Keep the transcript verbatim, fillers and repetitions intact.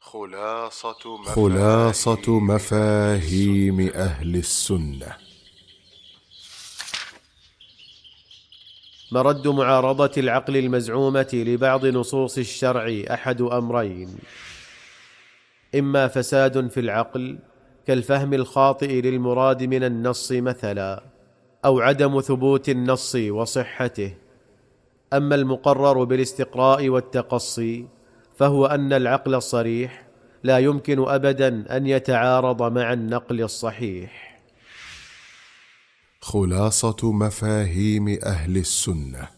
خلاصة خلاصة مفاهيم أهل السنة. مرد معارضة العقل المزعومة لبعض نصوص الشرع أحد أمرين: إما فساد في العقل كالفهم الخاطئ للمراد من النص مثلا، أو عدم ثبوت النص وصحته. أما المقرر بالاستقراء والتقصي فهو أن العقل الصريح لا يمكن أبدا أن يتعارض مع النقل الصحيح. خلاصة مفاهيم أهل السنة.